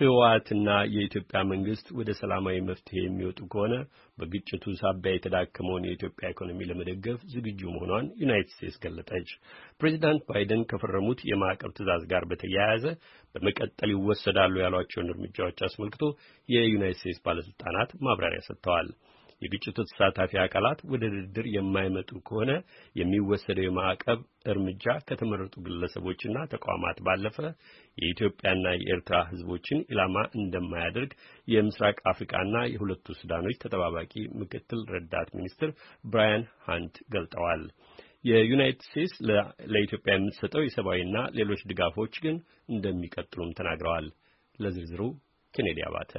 ህወሓትና የኢትዮጵያ መንግስት ወደ ሰላማዊ መፍትሄ የሚወጡ ከሆነ በግጭቱ ሳቢያ የተዳከመውን የኢትዮጵያ ኢኮኖሚ ለመደገፍ ዝግጁ መሆኗን ዩናይትድ ስቴትስ ገለጠች። ፕሬዚዳንት ባይደን ከፈረሙት የማዕቀብ ትዕዛዝ ጋር በተያያዘ በመቀጠል ይወሰዳሉ ያሏቸውን እርምጃዎች አስመልክቶ የዩናይትድ ስቴትስ ባለስልጣናት ማብራሪያ ሰጥተዋል። የግጭቱ ተሳታፊ አካላት ወደ ድርድር የማይመጡ ከሆነ የሚወሰደው የማዕቀብ እርምጃ ከተመረጡ ግለሰቦችና ተቋማት ባለፈ የኢትዮጵያና የኤርትራ ህዝቦችን ኢላማ እንደማያደርግ የምስራቅ አፍሪካና የሁለቱ ሱዳኖች ተጠባባቂ ምክትል ረዳት ሚኒስትር ብራያን ሃንት ገልጠዋል። የዩናይትድ ስቴትስ ለኢትዮጵያ የምትሰጠው የሰብአዊና ሌሎች ድጋፎች ግን እንደሚቀጥሉም ተናግረዋል። ለዝርዝሩ ኬኔዲ አባተ።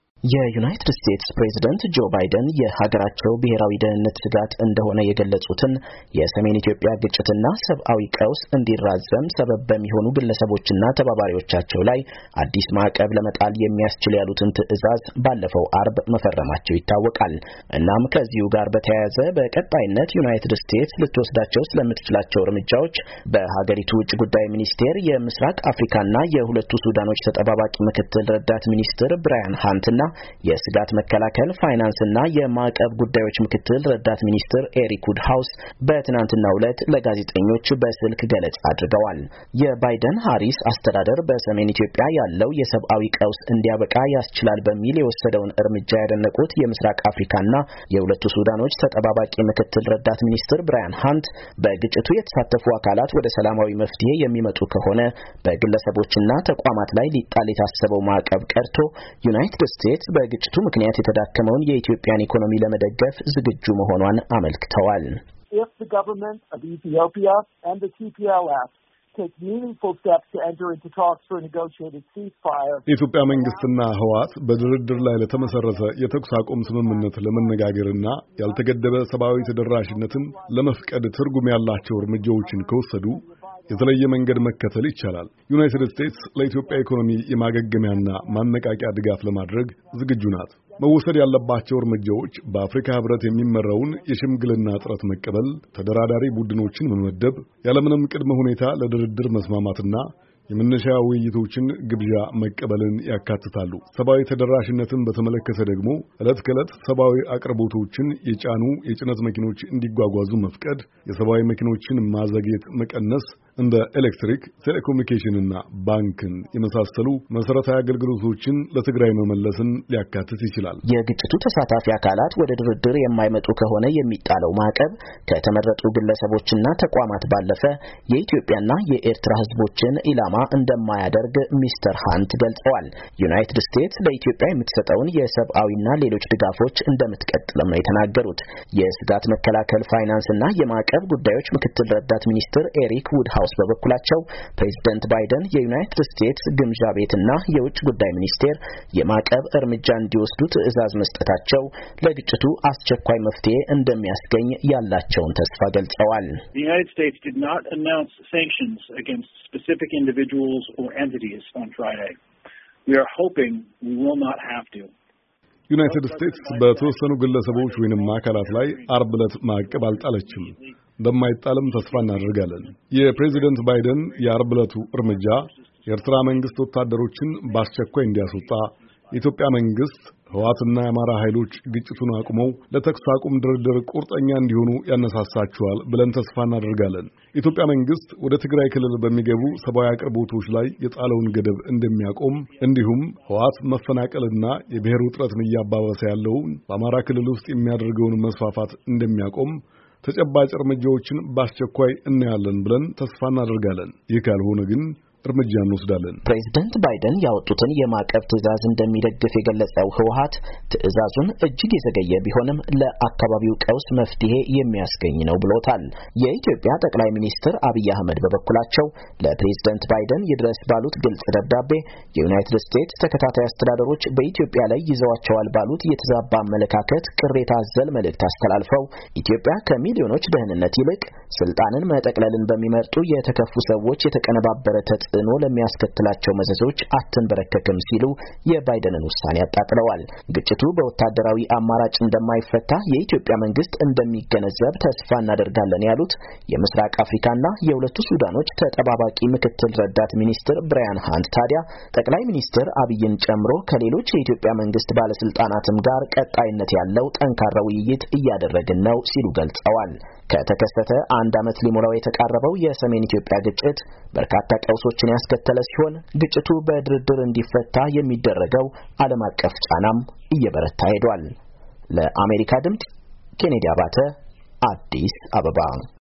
የዩናይትድ ስቴትስ ፕሬዝዳንት ጆ ባይደን የሀገራቸው ብሔራዊ ደህንነት ስጋት እንደሆነ የገለጹትን የሰሜን ኢትዮጵያ ግጭትና ሰብአዊ ቀውስ እንዲራዘም ሰበብ በሚሆኑ ግለሰቦችና ተባባሪዎቻቸው ላይ አዲስ ማዕቀብ ለመጣል የሚያስችል ያሉትን ትዕዛዝ ባለፈው አርብ መፈረማቸው ይታወቃል። እናም ከዚሁ ጋር በተያያዘ በቀጣይነት ዩናይትድ ስቴትስ ልትወስዳቸው ስለምትችላቸው እርምጃዎች በሀገሪቱ ውጭ ጉዳይ ሚኒስቴር የምስራቅ አፍሪካና የሁለቱ ሱዳኖች ተጠባባቂ ምክትል ረዳት ሚኒስትር ብራያን ሃንትና የስጋት መከላከል ፋይናንስና የማዕቀብ ጉዳዮች ምክትል ረዳት ሚኒስትር ኤሪክ ውድሃውስ በትናንትናው ዕለት ለጋዜጠኞች በስልክ ገለጻ አድርገዋል። የባይደን ሃሪስ አስተዳደር በሰሜን ኢትዮጵያ ያለው የሰብአዊ ቀውስ እንዲያበቃ ያስችላል በሚል የወሰደውን እርምጃ ያደነቁት የምስራቅ አፍሪካና የሁለቱ ሱዳኖች ተጠባባቂ ምክትል ረዳት ሚኒስትር ብራያን ሃንት በግጭቱ የተሳተፉ አካላት ወደ ሰላማዊ መፍትሄ የሚመጡ ከሆነ በግለሰቦችና ተቋማት ላይ ሊጣል የታሰበው ማዕቀብ ቀርቶ ዩናይትድ ስቴትስ በግጭቱ ምክንያት የተዳከመውን የኢትዮጵያን ኢኮኖሚ ለመደገፍ ዝግጁ መሆኗን አመልክተዋል። If the government of Ethiopia and the TPLF take meaningful steps to enter into talks for a negotiated ceasefire. የኢትዮጵያ መንግስትና ህወሓት በድርድር ላይ ለተመሰረተ የተኩስ አቁም ስምምነት ለመነጋገርና ያልተገደበ ሰብአዊ ተደራሽነትን ለመፍቀድ ትርጉም ያላቸው እርምጃዎችን ከወሰዱ የተለየ መንገድ መከተል ይቻላል። ዩናይትድ ስቴትስ ለኢትዮጵያ ኢኮኖሚ የማገገሚያና ማነቃቂያ ድጋፍ ለማድረግ ዝግጁ ናት። መወሰድ ያለባቸው እርምጃዎች በአፍሪካ ህብረት የሚመራውን የሽምግልና ጥረት መቀበል፣ ተደራዳሪ ቡድኖችን መመደብ፣ ያለምንም ቅድመ ሁኔታ ለድርድር መስማማትና የመነሻ ውይይቶችን ግብዣ መቀበልን ያካትታሉ። ሰብአዊ ተደራሽነትን በተመለከተ ደግሞ ዕለት ከዕለት ሰብአዊ አቅርቦቶችን የጫኑ የጭነት መኪኖች እንዲጓጓዙ መፍቀድ፣ የሰብአዊ መኪኖችን ማዘግየት መቀነስ፣ እንደ ኤሌክትሪክ፣ ቴሌኮሙኒኬሽንና ባንክን የመሳሰሉ መሰረታዊ አገልግሎቶችን ለትግራይ መመለስን ሊያካትት ይችላል። የግጭቱ ተሳታፊ አካላት ወደ ድርድር የማይመጡ ከሆነ የሚጣለው ማዕቀብ ከተመረጡ ግለሰቦችና ተቋማት ባለፈ የኢትዮጵያና የኤርትራ ህዝቦችን ኢላማ እንደማያደርግ ሚስተር ሃንት ገልጸዋል። ዩናይትድ ስቴትስ ለኢትዮጵያ የምትሰጠውን የሰብአዊና ሌሎች ድጋፎች እንደምትቀጥልም ነው የተናገሩት። የስጋት መከላከል ፋይናንስና የማዕቀብ ጉዳዮች ምክትል ረዳት ሚኒስትር ኤሪክ ውድሃውስ በበኩላቸው ፕሬዝዳንት ባይደን የዩናይትድ ስቴትስ ግምጃ ቤትና የውጭ ጉዳይ ሚኒስቴር የማዕቀብ እርምጃ እንዲወስዱ ትዕዛዝ መስጠታቸው ለግጭቱ አስቸኳይ መፍትሄ እንደሚያስገኝ ያላቸውን ተስፋ ገልጸዋል። United States did not announce sanctions against specific individuals or entities on Friday. We are hoping we will not have to. ዩናይትድ ስቴትስ በተወሰኑ ግለሰቦች ወይንም አካላት ላይ አርብ ዕለት ማዕቀብ አልጣለችም። እንደማይጣልም ተስፋ እናደርጋለን። የፕሬዚደንት ባይደን የአርብ ዕለቱ እርምጃ የኤርትራ መንግስት ወታደሮችን በአስቸኳይ እንዲያስወጣ፣ የኢትዮጵያ መንግስት ህወሓትና የአማራ ኃይሎች ግጭቱን አቁመው ለተኩስ አቁም ድርድር ቁርጠኛ እንዲሆኑ ያነሳሳቸዋል ብለን ተስፋ እናደርጋለን። የኢትዮጵያ መንግስት ወደ ትግራይ ክልል በሚገቡ ሰብአዊ አቅርቦቶች ላይ የጣለውን ገደብ እንደሚያቆም፣ እንዲሁም ህወሓት መፈናቀልና የብሔር ውጥረትን እያባባሰ ያለውን በአማራ ክልል ውስጥ የሚያደርገውን መስፋፋት እንደሚያቆም ተጨባጭ እርምጃዎችን በአስቸኳይ እናያለን ብለን ተስፋ እናደርጋለን። ይህ ካልሆነ ግን እርምጃ እንወስዳለን። ፕሬዝዳንት ባይደን ያወጡትን የማዕቀብ ትዕዛዝ እንደሚደግፍ የገለጸው ህወሓት ትዕዛዙን እጅግ የዘገየ ቢሆንም ለአካባቢው ቀውስ መፍትሄ የሚያስገኝ ነው ብሎታል። የኢትዮጵያ ጠቅላይ ሚኒስትር አብይ አህመድ በበኩላቸው ለፕሬዝዳንት ባይደን ይድረስ ባሉት ግልጽ ደብዳቤ የዩናይትድ ስቴትስ ተከታታይ አስተዳደሮች በኢትዮጵያ ላይ ይዘዋቸዋል ባሉት የተዛባ አመለካከት ቅሬታ አዘል መልእክት አስተላልፈው ኢትዮጵያ ከሚሊዮኖች ደህንነት ይልቅ ስልጣንን መጠቅለልን በሚመርጡ የተከፉ ሰዎች የተቀነባበረ ተጽዕኖ ለሚያስከትላቸው መዘዞች አትንበረከክም ሲሉ የባይደንን ውሳኔ አጣጥለዋል። ግጭቱ በወታደራዊ አማራጭ እንደማይፈታ የኢትዮጵያ መንግስት እንደሚገነዘብ ተስፋ እናደርጋለን ያሉት የምስራቅ አፍሪካና የሁለቱ ሱዳኖች ተጠባባቂ ምክትል ረዳት ሚኒስትር ብራያን ሃንት ታዲያ ጠቅላይ ሚኒስትር አብይን ጨምሮ ከሌሎች የኢትዮጵያ መንግስት ባለስልጣናትም ጋር ቀጣይነት ያለው ጠንካራ ውይይት እያደረግን ነው ሲሉ ገልጸዋል። ከተከሰተ 1 ዓመት ሊሞላው የተቃረበው የሰሜን ኢትዮጵያ ግጭት በርካታ ቀውሶችን ያስከተለ ሲሆን ግጭቱ በድርድር እንዲፈታ የሚደረገው ዓለም አቀፍ ጫናም እየበረታ ሄዷል። ለአሜሪካ ድምጽ ኬኔዲ አባተ አዲስ አበባ